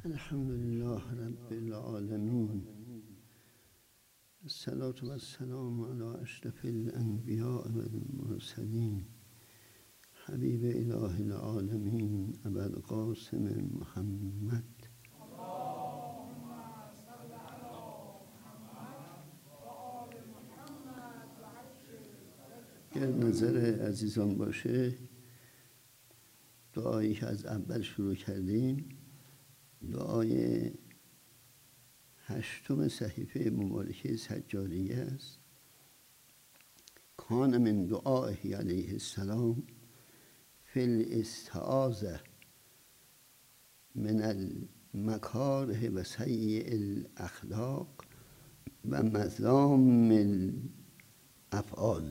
الحمد لله رب العالمين، الصلاة والسلام على اشرف الانبیاء والمرسلین، حبیب اله العالمین ابوالقاسم محمد. اگر نظر عزیزان باشه، دعایی که از اول شروع کردیم دعای 8 صحیفه مبارکه سجادیه است. کان من دعائه علیه السلام فی الاستعاذة من المکاره و سیء الاخلاق و مظلام الافعال.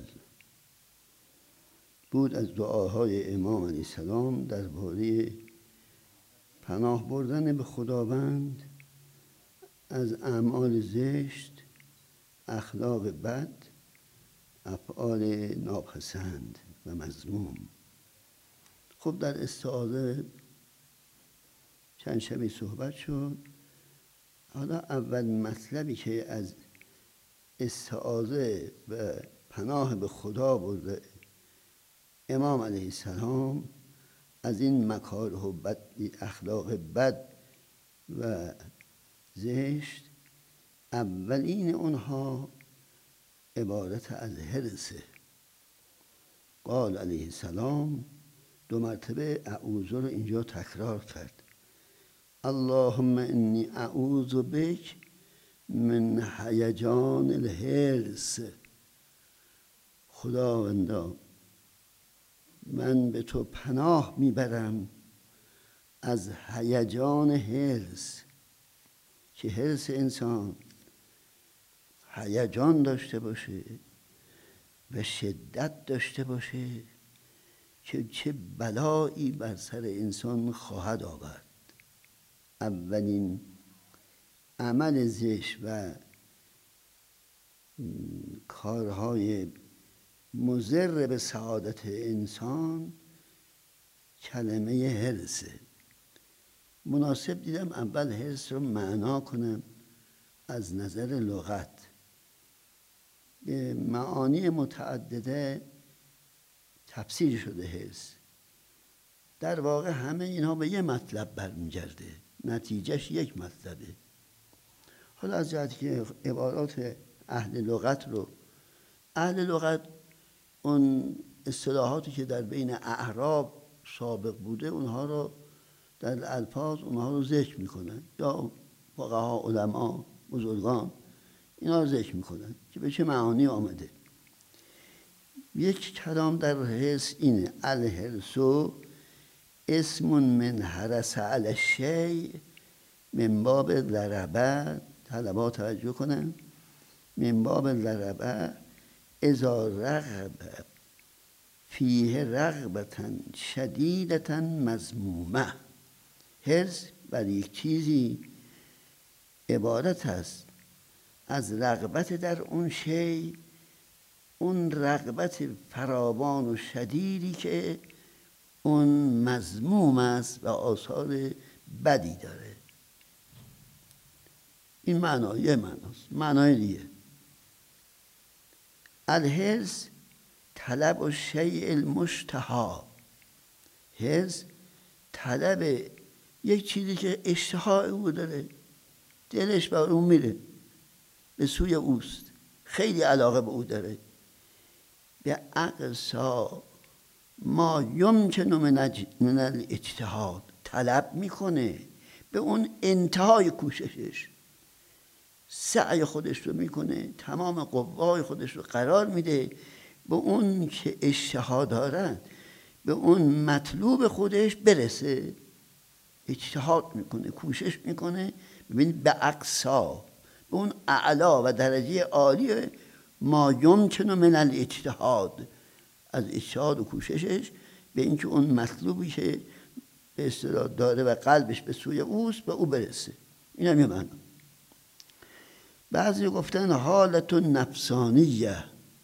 بود از دعاهای امام علیه السلام درباره پناه بردن به خداوند از اعمال زشت، اخلاق بد، افعال ناپسند و مذموم. خب در استعاذه چند شبی صحبت شد. حالا اول مطلبی که از استعاذه و پناه به خدا برده امام علیه السلام از این مکاره و بد، اخلاق بد و زشت، اولین اونها عبارت از حرصه. قال علیه السلام 2 مرتبه اعوذ رو اینجا تکرار کرد. اللهم انی اعوذ بک من هیجان الحرص. خداوندا من به تو پناه میبرم از هیجان حرص، که حرص انسان هیجان داشته باشه و شدت داشته باشه که چه بلایی بر سر انسان خواهد آورد. اولین عمل زشت و کارهای مضر به سعادت انسان کلمه حرصه. مناسب دیدم اول حرص رو معنا کنم از نظر لغت. به معانی متعدده تفسیر شده حرص. در واقع همه اینها به یه مطلب برمیگرده، نتیجهش یک مطلبه. حالا از جهتی که عبارات اهل لغت اون اصطلاحاتی که در بین اعراب سابق بوده اونها رو در الفاظ اونها رو ذکر میکنن، یا فقها، علما، بزرگان اینا رو ذکر میکنن که به چه معانی آمده. یک کلام در حرص اینه: الحرص اسم من حرس علی الشیء من باب ضربه. طلبا توجه کنن. من باب ضربه اذا رغب فیه رغبتا شدیدتا مذمومه. حرص بر یک چیزی عبارت است از رغبت در اون شی، اون رغبت فراوان و شدیدی که اون مذموم است و آثار بدی داره. این معنای معناست. معنای دیگه: الحرص طلب الشیء المشتهی. حرص طلب یک چیزی که اشتهای او داره، دلش به اون میره، به سوی اوست، خیلی علاقه به او داره. به اقصا ما یمکن من الاجتهاد. طلب میکنه به اون انتهای کوششش، سعی خودش رو میکنه، تمام قوای خودش رو قرار میده به اون که اشتها دارن، به اون مطلوب خودش برسه. اجتهاد میکنه، کوشش میکنه. ببینید به اقصا، به اون اعلا و درجه عالی ما یمکن من الاجتهاد، از اجتهاد و کوششش به اینکه اون مطلوبی که به اصطلاح داره و قلبش به سوی اوست به او برسه. این هم یه معنی. بعضی گفتن حالت نفسانیه.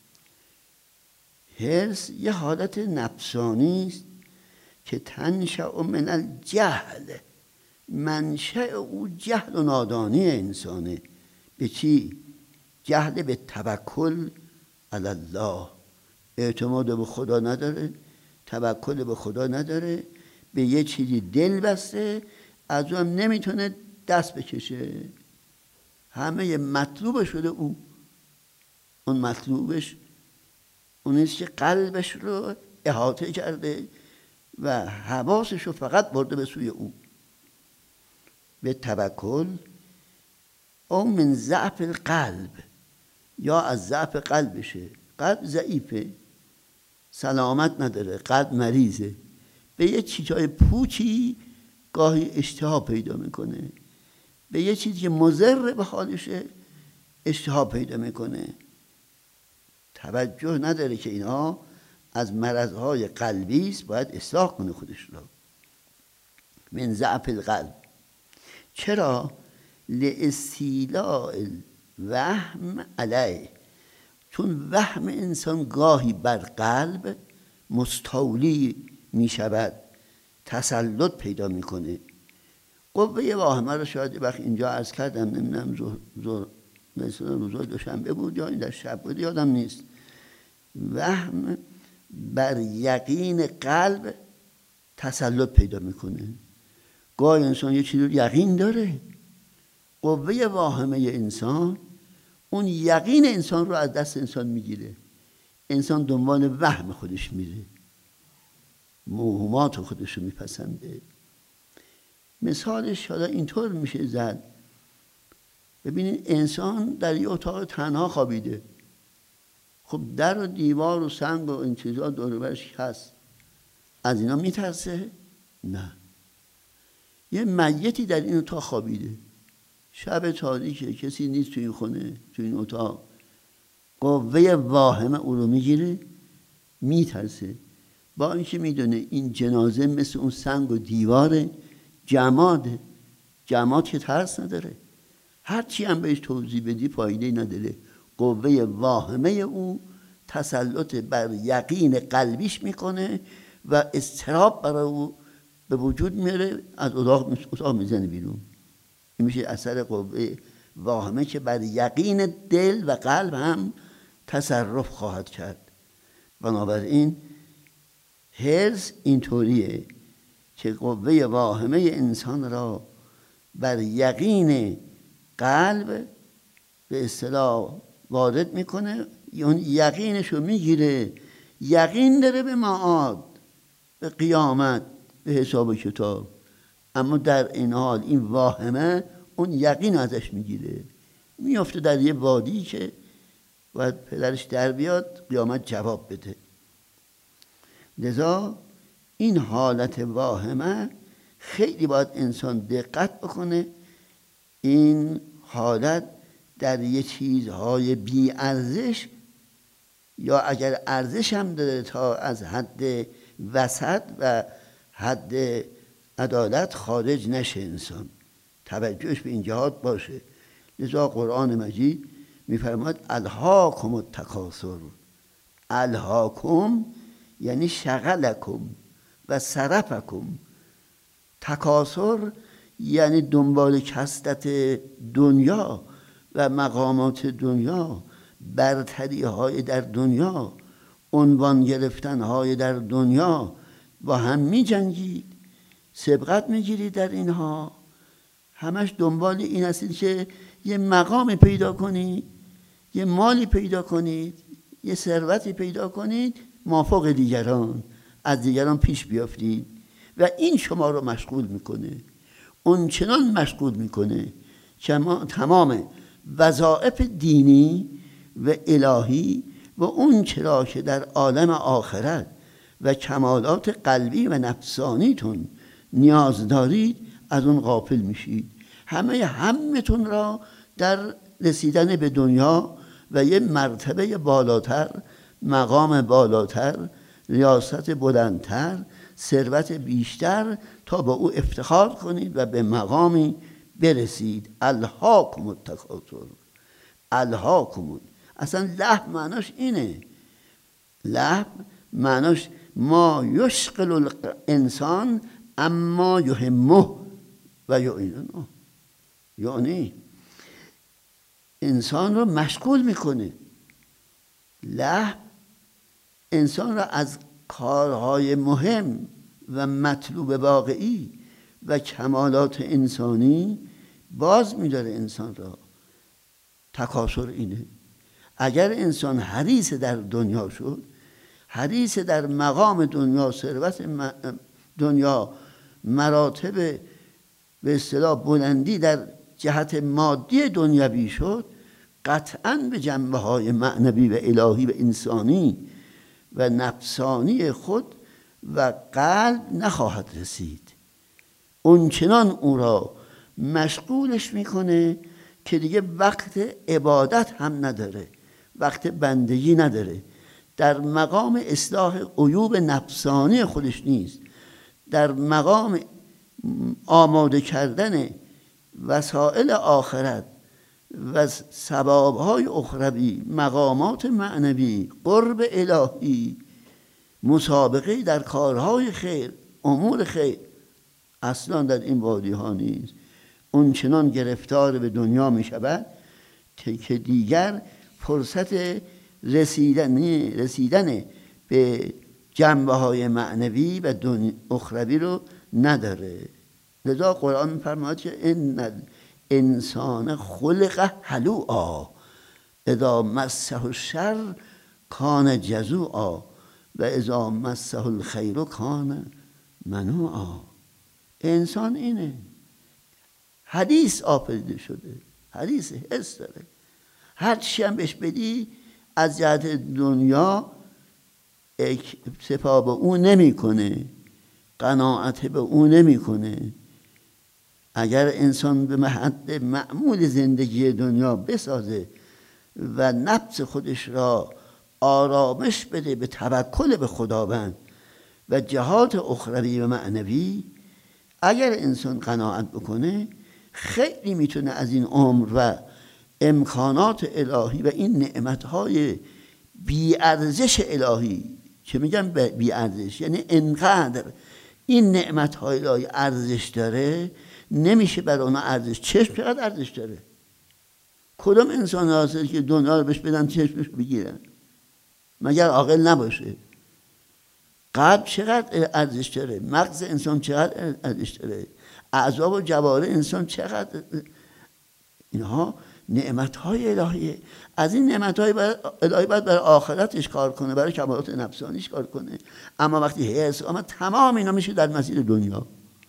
حرص یه حالت نفسانی است که تنشأ من الجهل منشأ او جهل و نادانی انسانه. به چی؟ جهل به توکل علی الله، اعتماد به خدا نداره، توکل به خدا نداره، به یه چیزی دل بسته، از اون نمیتونه دست بکشه. همه مطلوب شده اون مطلوبش اونیست که قلبش رو احاطه کرده و حواسش رو فقط برده به سوی او. به توکل او من ضعف القلب، یا از ضعف قلبشه. قلب ضعیفه، سلامت نداره، قلب مریضه، به یه چیزای پوچی گاهی اشتها پیدا میکنه، به یه چیزی که مضر به حالشه اشتها پیدا میکنه، توجه نداره که اینا از مرضهای قلبی است، باید اصلاح کنه خودش رو. من ضعف القلب. چرا؟ لاستیلاء الوهم علیه، چون وهم انسان گاهی بر قلب مستولی می شود، تسلط پیدا میکنه. قوه واهمه رو شاید وقت اینجا عرض کردم، نمیدونم روز دوشنبه بود یا این در شب بود، یادم نیست. وهم بر یقین قلب تسلط پیدا میکنه. گاهی انسان یه چیزی رو یقین داره، قوه واهمه انسان اون یقین انسان رو از دست انسان میگیره. انسان دنبال وهم خودش میره، موهومات خودش رو میپسنده. مثالش حالا اینطور میشه زد. ببینید انسان در یه اتاق تنها خوابیده، خب در و دیوار و سنگ و این چیزها دور و برش هست، از اینا میترسه؟ نه. یه میتی در این اتاق خوابیده، شب تاریکه، کسی نیست تو این خونه، تو این اتاق، قوه واهمه او رو میگیره، میترسه، با اینکه میدونه این جنازه مثل اون سنگ و دیواره، جماده، جماد که ترس نداره، هرچی هم بهش توضیح بدی فایده نداره. قوه واهمه او تسلط بر یقین قلبیش میکنه و اضطراب برای او به وجود میاره، از اتاق میزنه بیرون. این میشه اثر قوه واهمه که بر یقین دل و قلب هم تصرف خواهد کرد. بنابراین حرص اینطوریه که قوه واهمه انسان را بر یقین قلب به اصطلاح وارد میکنه، اون یقینش رو میگیره، یقین داره به معاد، به قیامت، به حساب و کتاب، اما در این حال این واهمه اون یقین ازش میگیره، میافته در یه وادی که باید پدرش در بیاد قیامت جواب بده. لذا این حالت واهمه خیلی باید انسان دقت بکنه. این حالت در یه چیزهای بی ارزش، یا اگر ارزش هم داره تا از حد وسط و حد عدالت خارج نشه، انسان توجهش به این جهات باشه. لذا قرآن مجید میفرماید الهاکم التکاثر. الهاکم یعنی شغلکم و صرفکم. تکاثر یعنی دنبال کثرت دنیا و مقامات دنیا، برتری های در دنیا، عنوان گرفتن های در دنیا، با هم می جنگید، سبقت می گیرید در اینها، همش دنبال این هستید که یه مقام پیدا کنید، یه مالی پیدا کنید، یه ثروتی پیدا کنید، مافوق دیگران، از دیگران پیش بیافتید و این شما رو مشغول میکنه. اون چنان مشغول میکنه که تمام وظایف دینی و الهی و اون چرا که در عالم آخرت و کمالات قلبی و نفسانیتون نیاز دارید از اون غافل میشید. همتون را در رسیدن به دنیا و یه مرتبه بالاتر، مقام بالاتر، ریاست بلندتر، ثروت بیشتر تا با او افتخار کنید و به مقامی برسید. الهاکم التکاثر. الهاکم، اصلا لهو معناش اینه. لهو معناش ما یشغل الانسان اما یهمه و یعنی انسان رو مشغول میکنه. لهو انسان را از کارهای مهم و مطلوب واقعی و کمالات انسانی باز می‌داره انسان را. تکاثر اینه. اگر انسان حریص در دنیا شد، حریص در مقام دنیا، ثروت دنیا، مراتب به اصطلاح بلندی در جهت مادی دنیوی شد، قطعاً به جنبه‌های معنوی و الهی و انسانی و نفسانی خود و قلب نخواهد رسید. اونچنان او را مشغولش میکنه که دیگه وقت عبادت هم نداره، وقت بندگی نداره، در مقام اصلاح عیوب نفسانی خودش نیست، در مقام آماده کردن وسائل آخرت و ثوابهای اخروی، مقامات معنوی، قرب الهی، مسابقه در کارهای خیر، امور خیر، اصلا در این وادی ها نیست. اون چنان گرفتار به دنیا می شود که دیگر فرصت رسیدن به جنبه های معنوی و اخروی رو نداره. لذا قرآن می فرماید که ان انسان خلق هلوعا اذا مسه الشر کان جزوعا و اذا مسه الخیر کان منوعا. انسان اینه، حدیث آفریده شده، حدیث حس داره. هر چی هم بهش بدی از جهت دنیا اکتفا به اون نمی کنه، قناعت به اون نمی کنه. اگر انسان به حد معمول زندگی دنیا بسازه و نفس خودش را آرامش بده به توکل به خداوند و جهات اخروی و معنوی، اگر انسان قناعت بکنه، خیلی میتونه از این عمر و امکانات الهی و این نعمتهای بی‌ارزش الهی، که میگم بی‌ارزش یعنی انقدر این نعمتهای الهی ارزش داره، نمیشه برای اونا ارزش. چشم چقدر ارزش داره؟ کدام انسان حاصل که دنیا رو بهش بدن چشمش بگیرن مگر عاقل نباشه؟ قلب چقدر ارزش داره؟ مغز انسان چقدر ارزش داره؟ اعضا و جوارح انسان چقدر؟ اینها نعمت‌های الهیه. از این نعمت‌های الهی باید برای آخرتش کار کنه، برای کمالات نفسانیش کار کنه. اما وقتی حس آمد، تمام اینا میشه در مسیر دنیا.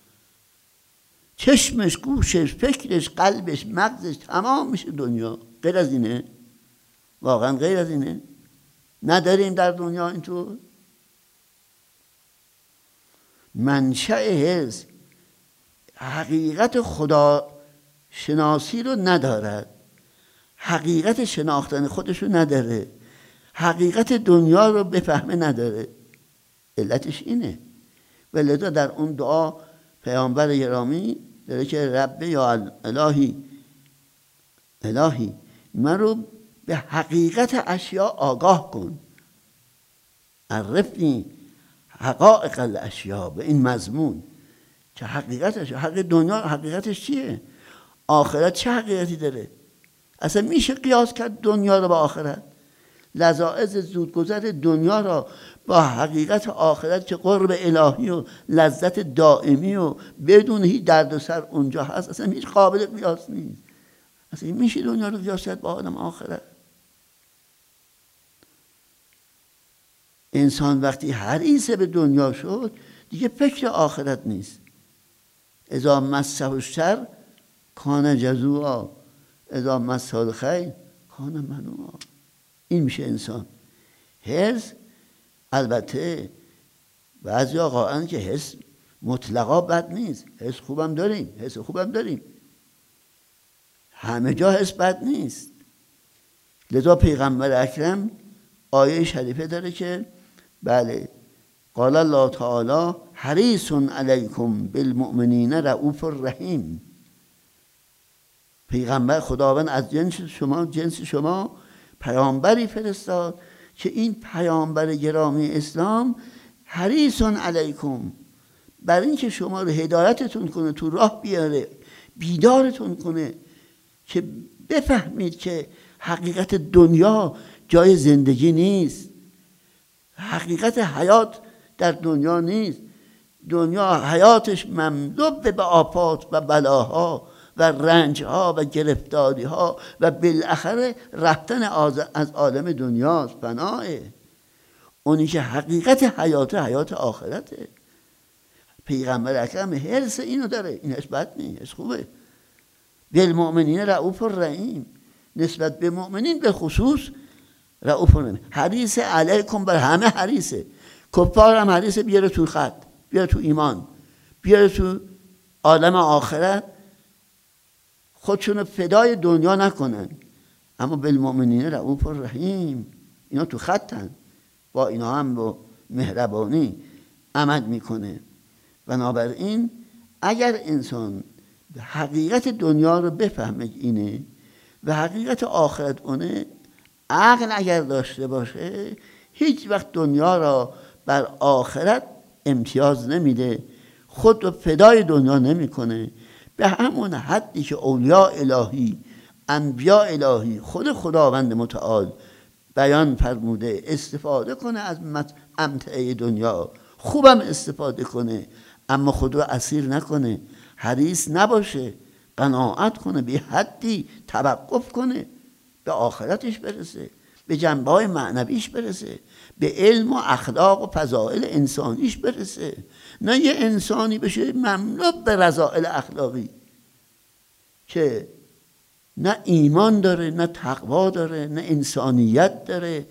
چشمش، گوشش، فکرش، قلبش، مغزش تمام میشه دنیا. غیر از اینه؟ واقعا غیر از اینه؟ نداریم در دنیا اینطور؟ منشأ حس حقیقت خدا شناسی رو ندارد، حقیقت شناختن خودش رو نداره، حقیقت دنیا رو بفهمه نداره. علتش اینه. ولذا در اون دعا پیامبر گرامی داره که رب یا الهی من رو به حقیقت اشیا آگاه کن، عرفنی حقایق الاشیا. به این مضمون که حقیقتش، حق دنیا حقیقتش چیه؟ آخرت چه حقیقتی داره؟ اصلا میشه قیاس کرد دنیا رو با آخرت؟ لذاذ زودگذر دنیا را با حقیقت آخرت که قرب الهی و لذت دائمی و بدون هیچ درد و سر اونجا هست، اصلا هیچ قابل قیاس نیست. اصلا میشه دنیا رو قیاس کرد با عالم آخرت؟ انسان وقتی حریص به دنیا شد دیگه فکر آخرت نیست. اذا مسه الشر کان جزوعا اذا مسه الخیر کان منوعا. این میشه انسان. حس البته بعضی قائلن که حس مطلقا بد نیست، حس خوبم داریم، همه جا حس بد نیست. لذا پیغمبر اکرم آیه شریفه داره که بله، قال الله تعالی حریص علیکم بالمؤمنین رؤوف رحیم. پیغمبر خداوند از جنس شما پیامبری فرستاد که این پیامبر گرامی اسلام حریص علیکم، برای اینکه شما رو هدایتتون کنه، تو راه بیاره، بیدارتون کنه که بفهمید که حقیقت دنیا جای زندگی نیست، حقیقت حیات در دنیا نیست. دنیا حیاتش مملو به آفات و بلاها و رنجها و گرفتاریها و بالاخره رفتن از عالم دنیاست، فناه. اونی که حقیقت حیات آخرته. پیغمبر اکرم حرص اینو داره، اینش بد نیست، خوبه. بالمؤمنین رؤوف الرحیم، نسبت به مؤمنین به خصوص رؤوف الرحیم. حریص علیکم، بر همه حریصه. کفار هم حریصه بیاره تو خط، بیاره تو ایمان، بیاره تو عالم آخرت، خودشونو فدای دنیا نکنن. اما بالمؤمنین رؤوف الرحیم، اینا تو خطن، با اینا هم با مهربانی عمل میکنه. بنابراین اگر انسان حقیقت دنیا رو بفهمه اینه و حقیقت آخرت اونه، عقل اگر داشته باشه هیچ وقت دنیا را بر آخرت امتیاز نمیده، خود رو فدای دنیا نمیکنه. به همون حدی که اولیاء الهی، انبیاء الهی، خود خداوند متعال بیان فرموده استفاده کنه از امتعه دنیا، خوبم استفاده کنه، اما خود رو اسیر نکنه، حریص نباشه، قناعت کنه، به حدی توقف کنه، به آخرتش برسه، به جنبه‌های معنویش برسه، به علم و اخلاق و فضائل انسانیش برسه. نه یه انسانی بشه مملو به رذائل اخلاقی که نه ایمان داره، نه تقوا داره، نه انسانیت داره،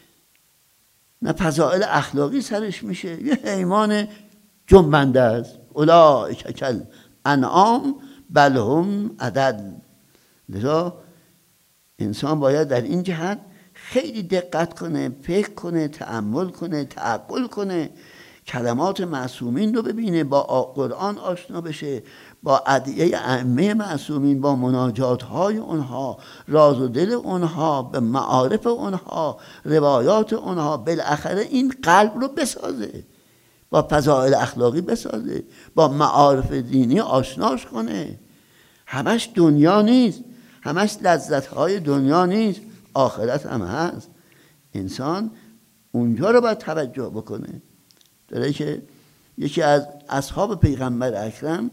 نه فضائل اخلاقی سرش میشه، یه حیوان جنبنده است. اولئک کالانعام بل هم اضل. لذا انسان باید در این جهت خیلی دقت کنه، فکر کنه، تأمل کنه، تعقل کنه، کلمات معصومین رو ببینه، با قرآن آشنا بشه، با ادعیه ائمه معصومین، با مناجات های اونها، راز و دل اونها، به معارف اونها، روایات اونها. بالاخره این قلب رو بسازه، با فضائل اخلاقی بسازه، با معارف دینی آشناش کنه. همش دنیا نیست، همش لذت های دنیا نیست، آخرت هم هست. انسان اونجا رو باید توجه بکنه. داره که یکی از اصحاب پیغمبر اکرم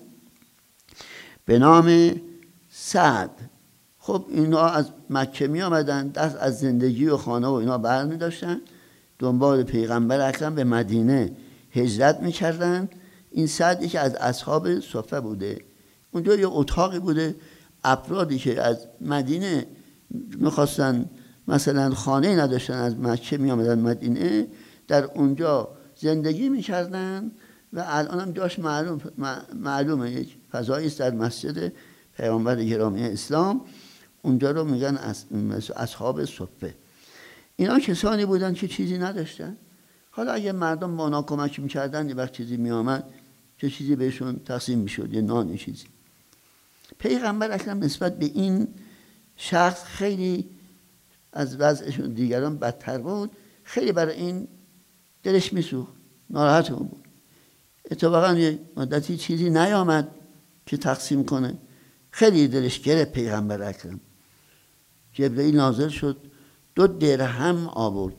به نام سعد، خب اینا از مکه می آمدن، دست از زندگی و خانه و اینا بر می داشتن، دنبال پیغمبر اکرم به مدینه هجرت می کردن. این سعد یکی از اصحاب صفه بوده. اونجا یه اتاقی بوده، افرادی که از مدینه میخواستن مثلا خانه نداشتن، از مکه می آمدن مدینه، در اونجا زندگی میکردن و الان هم جاش معلومه، یک فضایی است در مسجد پیامبر گرامی اسلام، اونجا رو میگن اصحاب صفه. اینا کسانی بودن که چیزی نداشتن. حالا اگه مردم با اونا کمک میکردن، یه وقت چیزی میآمد، چه چیزی بهشون تقسیم میشد، یه نان، یه چیزی. پیغمبر اکرم نسبت به این شخص خیلی از وضعشون دیگران بدتر بود، خیلی برای این دلش میسوخت، ناراحت بود. اتفاقا یه مدتی چیزی نیامد که تقسیم کنه، خیلی دلش گرفت پیغمبر اکرم. جبرئیل نازل شد، 2 درهم آورد.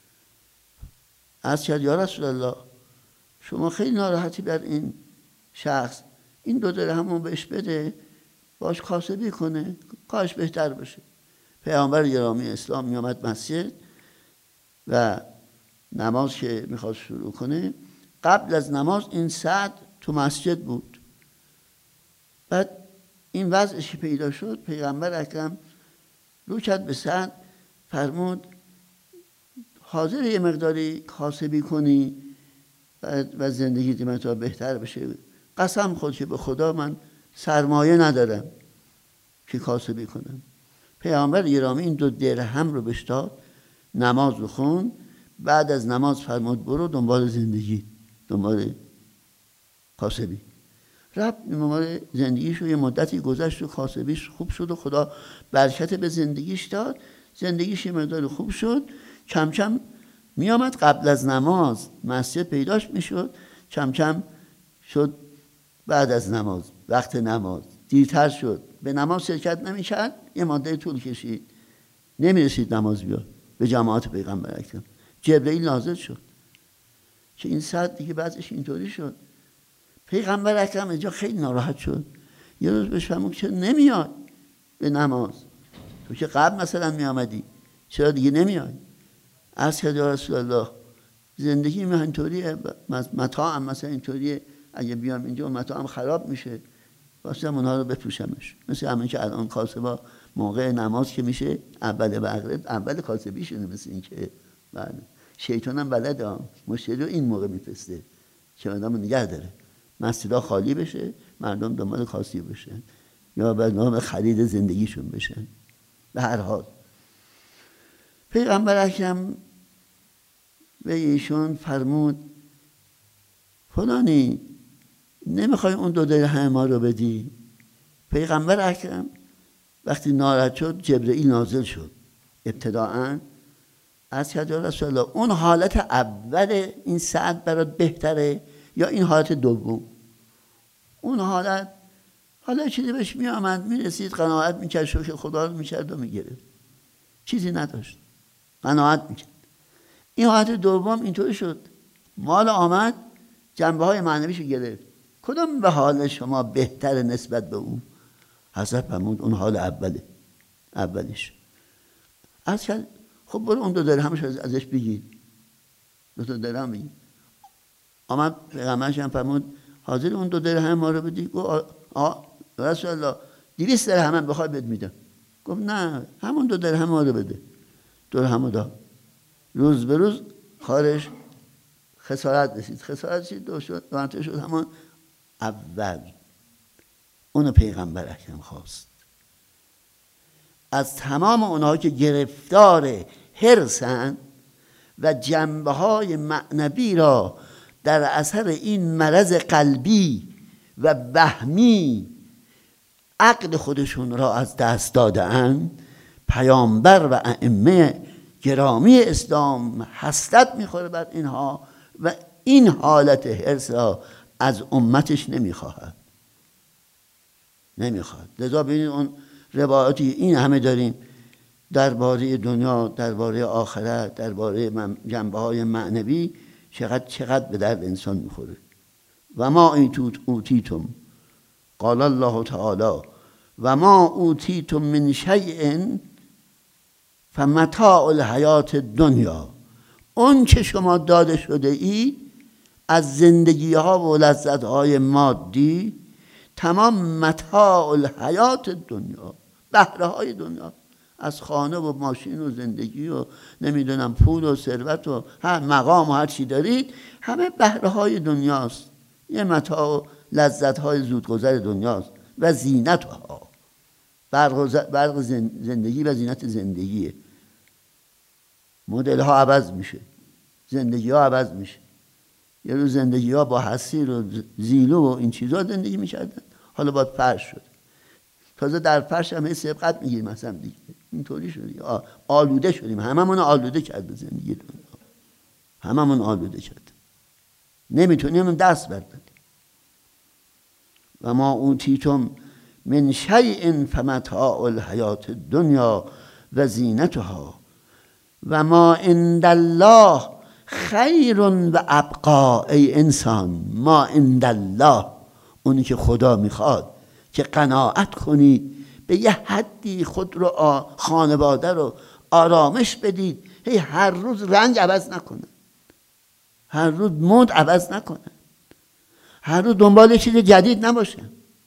عرض کرد یا رسول الله، شما خیلی ناراحتی بر این شخص، این 2 درهم رو بهش بده، باش کاسبی کنه، کاش بهتر بشه. پیامبر گرامی اسلام می آمد مسجد و نماز که میخواد شروع کنه، قبل از نماز این سعد تو مسجد بود. بعد این وضعش پیدا شد، پیغمبر اکرم رو کرد به سعد، فرمود حاضر یه مقداری کاسبی کنی و زندگی دیمتا بهتر بشه؟ قسم خود که به خدا من سرمایه ندارم که کاسبی کنم. پیامبر گرامی این 2 درهم رو بهش داد، نماز رو خوند، بعد از نماز فرمود برو دنبال زندگی، دنبال کاسبی. رفت دنبال زندگیش و یه مدتی گذشت و کاسبیش خوب شد و خدا برکت به زندگیش داد، زندگیش یه مقدار خوب شد. کم کم می آمد قبل از نماز مسجد پیداش می شد، کم کم شد بعد از نماز، وقت نماز دیرتر شد، به نماز شرکت نمی‌کرد، یه ماده طول کشید، نمی‌رسید نماز بیاد به جماعت پیغمبر اکرم. جبرئیل نازل شد که این ساعت دیگه بعضش اینطوری شد. پیغمبر اکرم اینجا خیلی ناراحت شد. یه روز بهش فرمود که نمیاد به نماز، تو که قبل مثلا میآمدی، چرا دیگه نمیای؟ عرض کرد یا رسول الله زندگی من اینطوریه، متاعم مثلا اینطوریه، اگه بیام اینجا متاعم خراب میشه، واسه اونها رو بپوشمش. مثل همین که الان کاسبا موقع نماز که میشه اول مغرب اول کاسبیشونه، مثل این که بله شیطان هم بلده مشتری رو این موقع میفرسته که آدمو نگه داره، مسجدها خالی بشه، مردم دنبال کاسبی بشن یا به نام خرید زندگیشون بشن. به هر حال پیغمبر اکرم به ایشون فرمود فلانی نمیخوای اون 2 درهم ما رو بدی؟ پیغمبر اکرم وقتی ناراحت شد جبرئیل نازل شد. ابتداءً از کرد یا رسول الله اون حالت اول این ساعت برات بهتره یا این حالت دوم؟ اون حالا چیزی بهش میآمد، میرسید، قناعت میکرد، شکر خدا رو میکرد و میگرفت، چیزی نداشت، قناعت میکرد. این حالت دوم اینطوری شد، مال آمد جنبه های معنویشو گرفت. کدام به حال شما بهتر نسبت به اون؟ حضرت فرمود اون حال اولیش. از کرد خب برو اون 2 درهمش ازش بگیر، 2 درهم بگیر. آمد پیغمبرش هم فرمود حاضر اون 2 درهم ما رو بدی؟ گفت رسول الله 200 درهم هم بخوای بهت میدم. گفت نه همون 2 درهم ما رو بده. 2 درهم داد. روز به روز خارش خسارت رسید دو شد همون اول. اونو پیغمبر اکرم خواست از تمام اونها که گرفتار حرصن و جنبه های معنوی را در اثر این مرض قلبی و وهمی عقل خودشون را از دست داده‌اند. پیامبر و ائمه گرامی اسلام حسرت میخوره بر اینها و این حالت حرص را از امتش نمیخواهد. لذا ببینید اون روایاتی این همه داریم درباره دنیا، درباره آخرت، درباره جنبه‌های معنوی، چقدر به درد انسان میخوره. و ما اوتیتم، قال الله تعالی و ما اوتیتم من شیء فمتاع الحیات الدنیا. اون که شما داده شده اید از زندگی ها و لذت های مادی، تمام متاع الحیات دنیا، بهره های دنیا، از خانه و ماشین و زندگی و نمیدونم پول و ثروت و هر مقام و هر چی دارید، همه بهره های دنیاست، یه متاع و لذت های زودگذر دنیاست و زینت ها، برق زندگی و زینت زندگیه. مدل ها عوض میشه، زندگی ها عوض میشه. یه روز زندگی ها با حصیر و زیلو و این چیزها زندگی میکردن، حالا با فرش شد. تازه در فرش هم سبقت میگیریم مثلا دیگه، اینطوری شدیم، آلوده شدیم، هممون آلوده کرد به زندگی دنیا، هممون آلوده کرد، نمیتونیم دست برداریم. و ما اوتیتم من شیء فمتاع الحیات الدنیا و زینتها و ما عند الله خیر و ابقا. ای انسان، ما عند الله، اونی که خدا میخواد که قناعت کنید، به یه حدی خود رو، خانواده رو آرامش بدید، هر روز رنگ عوض نکنن، هر روز مد عوض نکنن، هر روز دنبال چیز جدید نباشن.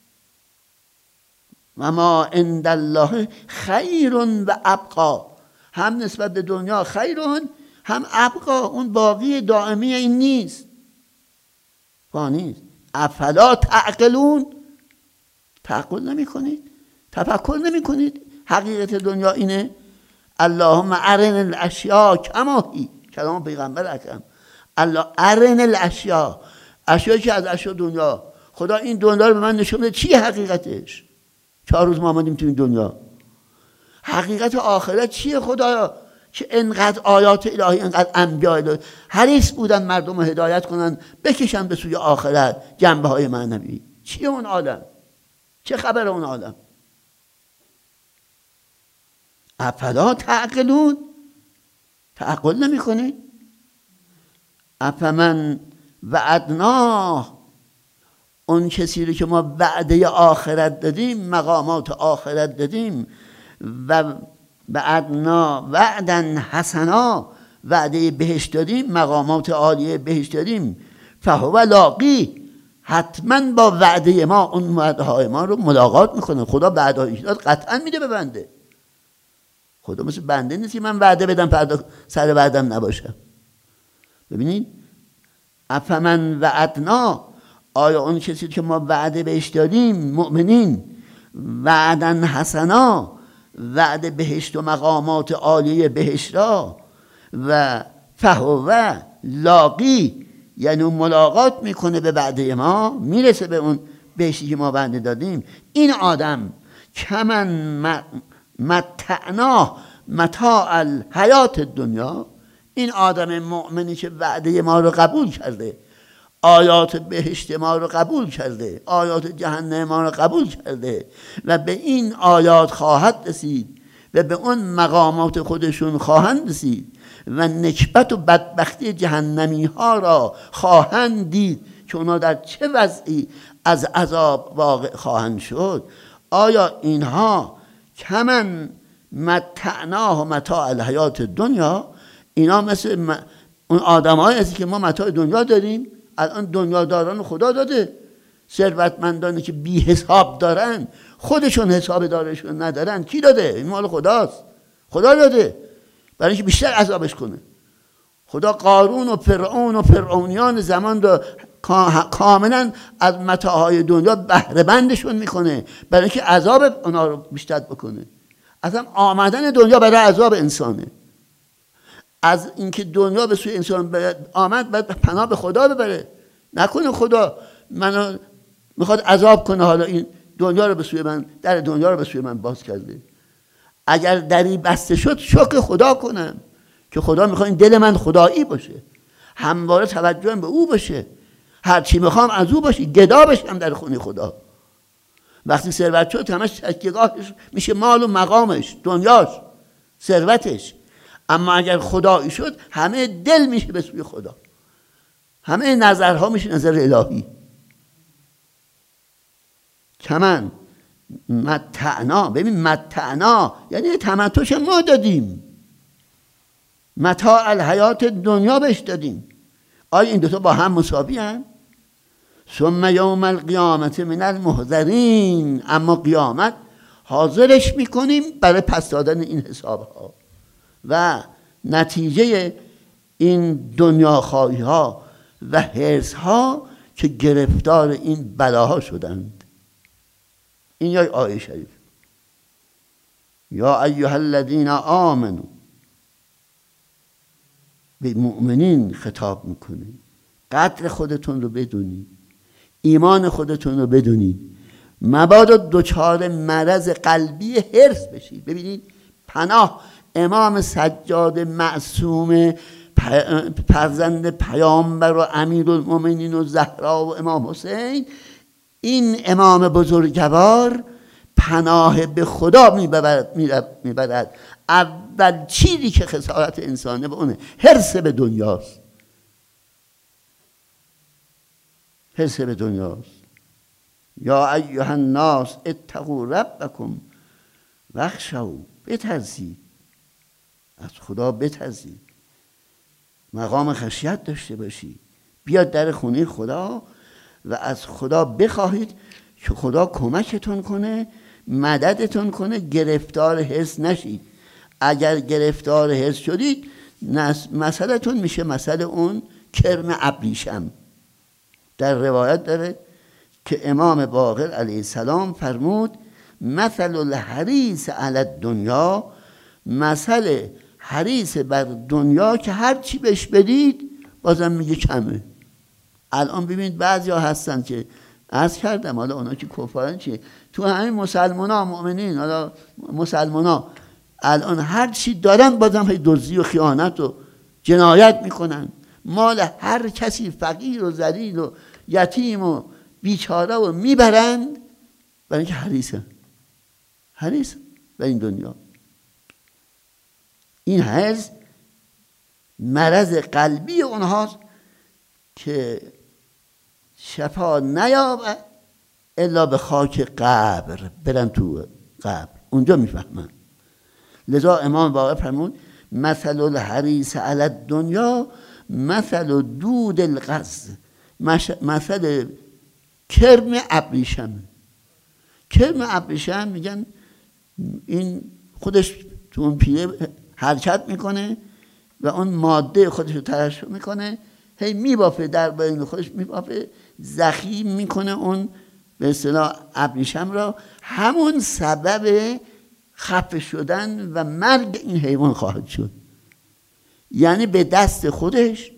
و ما عند الله خیر و ابقا، هم نسبت به دنیا خیرون، هم ابقا، اون باقی دائمی این نیست، فانیست. افلا تعقلون، تعقل نمی کنید، تفکر نمی کنید. حقیقت دنیا اینه. اللهم ارنا الاشیاء کما هی، کلام پیغمبر اکرم. الله ارنا الاشیاء، اشیایی که از اشیاء دنیا، خدا این دنیا رو به من نشون بده چی حقیقتش. 4 روز ما آمدیم تو این دنیا، حقیقت آخرت چیه خدایا که انقدر آیات الهی، انقدر انبیاء الهی حریص بودن مردم رو هدایت کنن، بکشن به سوی آخرت، جنبه های معنوی. چیه اون عالم؟ چه خبر اون عالم؟ افلا تعقلون؟ تعقل نمی کنید؟ افمن وعدناه، اون کسی رو که ما وعده آخرت دادیم، مقامات آخرت دادیم، و وعدنا وعدن حسنا، وعده بهشت دادیم، مقامات عالیه بهشت دادیم، فهو لاقی، حتما با وعده ما اون وعده های ما رو ملاقات میکنه. خدا وعده هایش داد قطعا میده به بنده. خدا مثل بنده نیست که من وعده بدم فردا سر وعدم نباشم. ببینید، افمن وعدنا، آیا اون کسی که ما وعده بهش دادیم، مؤمنین، وعدن حسنا، وعده بهشت و مقامات عالیه بهشت را، و فهو لاقی، یعنی اون ملاقات میکنه به وعده ما، میرسه به اون بهشتی که ما وعده دادیم. این آدم کمن متعناه متاع الحیات دنیا، این آدم مؤمنی که وعده ما رو قبول کرده، آیات بهشت ما رو قبول کرده، آیات جهنم ما رو قبول کرده و به این آیات خواهد رسید و به اون مقامات خودشون خواهند رسید و نکبت و بدبختی جهنمی ها را خواهند دید که اونا در چه وضعی از عذاب واقع خواهند شد. آیا اینها کمن متعناه و متاع الحیات دنیا، اینا مثل اون آدم هایی هستی که ما متاع دنیا داریم؟ الان دنیا داران خدا داده، ثروتمندانی که بی حساب دارن خودشون حساب دارشون ندارن، کی داده؟ این مال خداست، خدا داده برای اینکه بیشتر عذابش کنه. خدا قارون و فرعون و فرعونیان زمان رو کاملا از متاعهای دنیا بهره بندشون میکنه برای اینکه عذاب اونا رو بیشتر بکنه. اصلا آمدن دنیا برای عذاب انسانه. از اینکه دنیا به سوی انسان آمد باید پناه به خدا ببره، نکنه خدا منو میخواد عذاب کنه، حالا این دنیا رو به سوی من، در دنیا رو به سوی من باز کرده. اگر دری بسته شد شکر خدا کنم که خدا میخواد این دل من خدایی باشه، همواره توجهم به او باشه، هر چی میخوام از او باشه، گدا بشم در خونه خدا. وقتی ثروت شد همش تکیه‌گاهش میشه مال و مقامش، دنیاش، ثروتش. اما اگر خدایی شد همه دل میشه به سوی خدا، همه نظرها میشه نظر الهی. کمن متعنا، ببین متعنا یعنی تمتعش ما دادیم، متاع الحیات دنیا بهش دادیم. آیا این دوتا با هم مساوی هستند؟ ثم یوم القیامت من المحضرین، اما قیامت حاضرش میکنیم برای پس دادن این حساب ها و نتیجه این دنیاخواهی ها و حرص ها که گرفتار این بلاها شدند. این یا آیه شریف، یا ایها الذین آمنوا، به مؤمنین خطاب میکنه، قدر خودتون رو بدونید، ایمان خودتون رو بدونید، مبادا دچار مرض قلبی حرص بشید. ببینید پناه امام سجاد معصوم، فرزند پیامبر و امیرالمومنین و زهرا و امام حسین، این امام بزرگوار پناه به خدا میبرد. اول چیزی که خسارت انسانه به اونه حرص به دنیاست، حرص به دنیاست. یا ایها الناس اتقوا ربکم واخشوا، بترسید از خدا، بترسید، مقام خشیت داشته باشید، بیاد در خونه خدا و از خدا بخواهید که خدا کمکتون کنه، مددتون کنه، گرفتار حرص نشید. اگر گرفتار حرص شدید مسئلتون میشه مسئله اون کرم ابریشم. در روایت داره که امام باقر علیه السلام فرمود مثل الحریص علی الدنیا، مثل حریص بر دنیا که هر چی بهش بدید بازم میگه کمه. الان ببینید بعضی ها هستن که عرض کردم، حالا اونا که کفارن چیه، تو همین مسلمان ها مؤمنین، حالا مسلمان ها الان هر چی دارن بازم هی دزدی و خیانت و جنایت میکنن، مال هر کسی فقیر و ذلیل و یتیم و بیچاره و میبرند، برای اینکه حریصن به این دنیا. این حرص مرض قلبی اونهاست که شفا نیابد الا به خاک قبر، برن تو قبر اونجا میفهمن. لذا امام باقر فرمود مثل الحریص علی الدنیا مثل دود الغز، مثل کرم ابریشم. کرم ابریشم میگن این خودش تو اون پیله حرکت میکنه و اون ماده خودش رو ترشح میکنه، هی میبافه، در بین خودش میبافه، ضخیم میکنه اون به اصطلاح ابریشم را. همون سبب خفه شدن و مرگ این حیوان خواهد شد. یعنی به دست خودش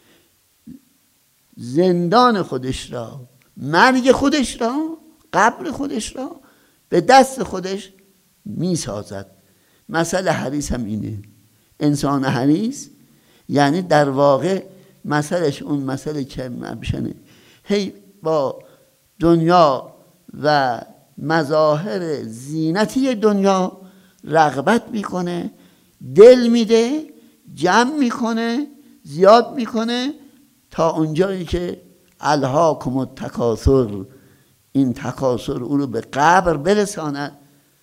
زندان خودش را، مرگ خودش را، قبر خودش را به دست خودش میسازد. مسئله حریص هم اینه. انسان حریص یعنی در واقع مسئلهش اون مسئله که مبشنه، هی با دنیا و مظاهر زینتی دنیا رغبت میکنه، دل میده، جمع میکنه، زیاد میکنه، تا اونجایی که الهاکم التکاثر، این تکاثر او رو به قبر برساند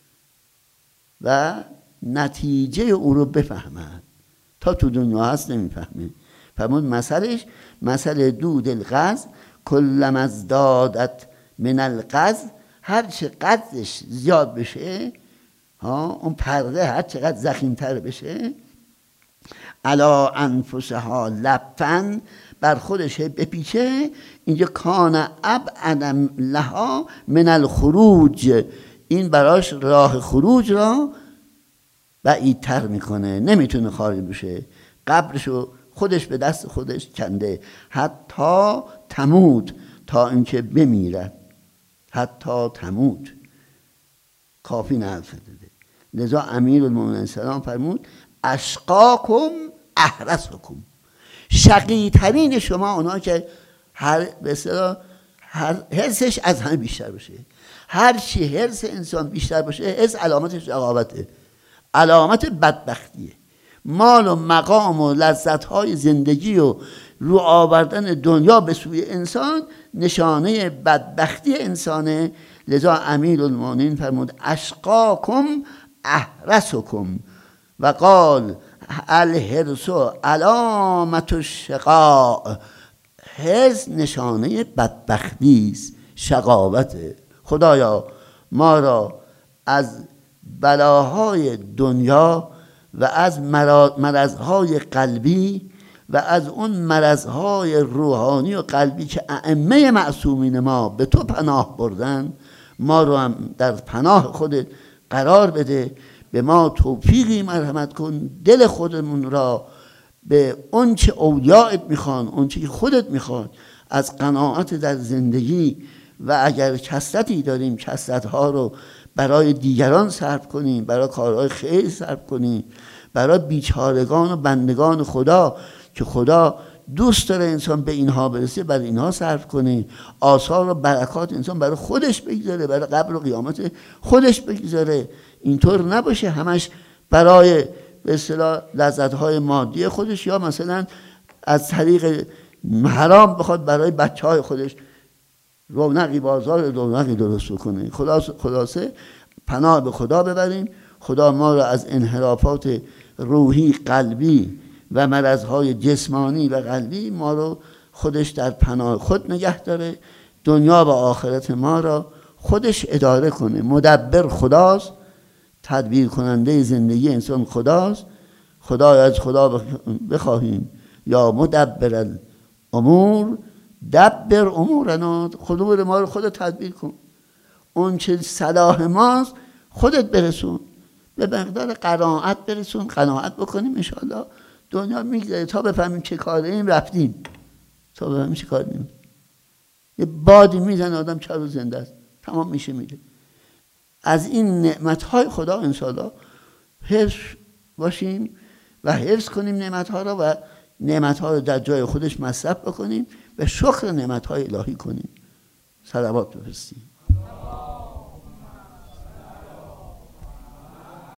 و نتیجه او رو بفهمد. تا تو دنیا هست نمیفهمه. فرمود مثلش مثل دود الغز کلما ازدادت من الغز، هر چه قدش زیاد بشه، اون پرده هر چقدر ضخیم‌تر بشه، علا انفسها لفن، بر خودش بپیچه، اینجا کان ابعد لها من الخروج، این براش راه خروج را بعیدتر میکنه، نمیتونه خارج بشه. قبرشو خودش به دست خودش کنده. حتی تموت، تا اینکه بمیرد. حتی تموت کافی نرفته داده. لذا امیرالمومنین سلام فرمود اشقاکم احرسکم، شقی ترین شما اونا که به اصطلاح حرصش از همه بیشتر باشه. هر چی حرص انسان بیشتر باشه، حرص علامت شقاوته، علامت بدبختیه. مال و مقام و لذت‌های زندگی و رو آوردن دنیا به سوی انسان نشانه بدبختی انسانه. لذا امیرالمومنین فرمود اشقاکم احرسکم و قال الحرص علامت الشقاء، حرص نشانه بدبختی است، شقاوته. خدایا ما را از بلاهای دنیا و از مرضهای قلبی و از اون مرضهای روحانی و قلبی که ائمه معصومین ما به تو پناه بردن، ما رو هم در پناه خودت قرار بده. به ما توفیقی مرحمت کن، دل خودمون را به اون چه اولیاءت میخوان، اون چه خودت میخوان، از قناعت در زندگی و اگر کثرتی داریم کثرتها رو برای دیگران صرف کنیم، برای کارهای خیر صرف کنیم، برای بیچارگان و بندگان خدا که خدا دوست داره انسان به اینها برسه، برای اینها صرف کنه. آثار و برکات انسان برای خودش بگذاره، برای قبر و قیامت خودش بگذاره. اینطور نباشه همش برای به اصطلاح لذت‌های مادی خودش، یا مثلا از طریق حرام بخواد برای بچه‌های خودش رونقی بازار رونقی درست کنه. خلاصه پناه به خدا ببریم. خدا ما را از انحرافات روحی، قلبی و مرضهای جسمانی و قلبی ما رو خودش در پناه خود نگه داره. دنیا و آخرت ما را خودش اداره کنه. مدبر خداست، تدبیر کننده زندگی انسان خداست. خدا از خدا بخواهیم یا مدبر الامور دبر امورنا، خودمون ما رو خودت تدبیر کن. اون چه صلاح ماست خودت برسون، به مقدار قناعت برسون، قناعت بکنیم انشاءالله دنیا میگذره تا بفهمیم چه کاریم رفتیم، تا بفهمیم چه کاریم. یه بادی میزنه آدم 4 روز زنده است، تمام میشه میره. از این نعمتهای خدا انشاءالله حفظ باشیم و حفظ کنیم نعمت‌ها را و نعمت‌ها رو در جای خودش مصرف بکنیم و شکر نعمت‌های الهی کنیم. صلوات بفرستیم.